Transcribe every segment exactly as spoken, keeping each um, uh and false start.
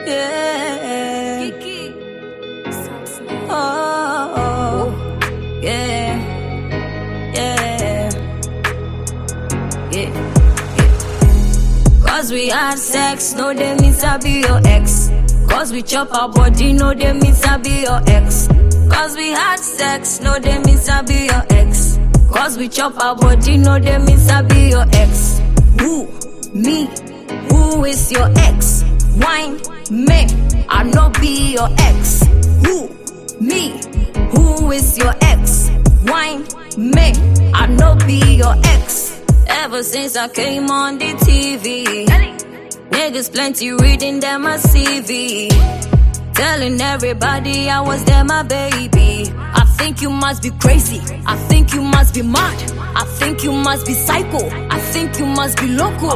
Yeah. Oh, oh, yeah. Yeah. Yeah. Yeah. Cause we had sex, no they means I be your ex. Cause we chop our body, no they means I be your ex. Cause we had sex, no they means I be your ex. Cause we chop our body, no they means I be your ex. Who? Me? Who is your ex? Wine? Me? I no be your ex. Who? Me? Who is your ex? Wine? Me? I no be your ex. Ever since I came on the T V, niggas plenty reading them my C V, telling everybody I was there, my baby. I think you must be crazy. I think you must be mad. I think you must be psycho. I think you must be loco.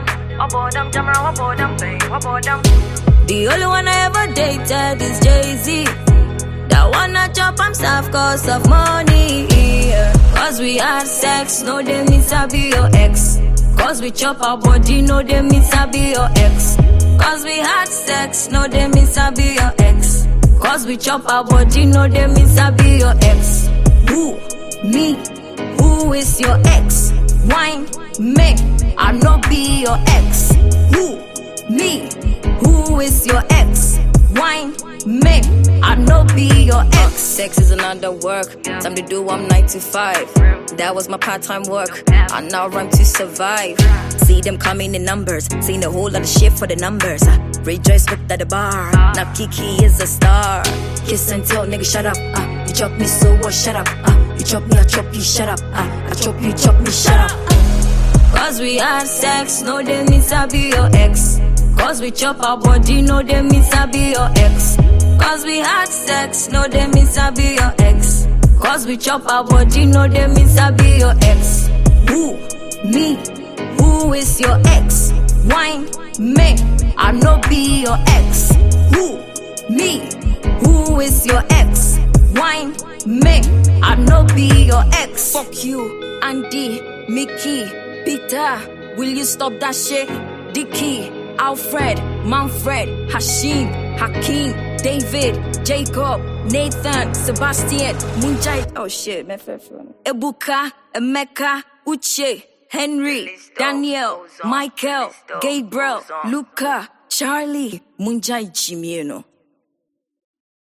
The only one I ever dated is Jay-Z. That one I chop I'm soft cause of money. Cause we had sex, no they means I be your ex. Cause we chop our body, no they means I be your ex. Cause we had sex, no they means I be your ex. Cause we chop our body, no they means I be your ex. Who? Me? Who is your ex? Wine? Me? I no be your ex. Who? Me? Who is your ex? Wine? Me? I no be your ex. Sex is another work. Time to do I'm nine to five. That was my part-time work. I now run to survive. See them coming in numbers. Seen a whole lot of shit for the numbers. Uh, rejoice with at the bar. Now Kiki is a star. Kiss and tell, nigga, shut up. Uh, you chop me, so what? Shut up. Uh, you chop me, I chop you, shut up. Uh, I chop you, chop me, shut up. Cause we had sex, no they means I be your ex. Cause we chop our body, no they means I be your ex. Cause we had sex, no they means I be your ex. Cause we chop our body, no they means I be your ex. Who? Me? Who is your ex? Wine? Me? I no be your ex. Who? Me? Who is your ex? Wine? Me? I no be your ex. Fuck you, Andy, Mickey, Peter. Will you stop that shit? Dicky, Alfred, Manfred, Hashim, Hakeem, David, Jacob, Nathan, Sebastian, Munjai. Oh shit, man. Ebuka, Emeka, Uche, Henry, Daniel, Michael, Gabriel, Luca, Charlie, Munjai Jimieno.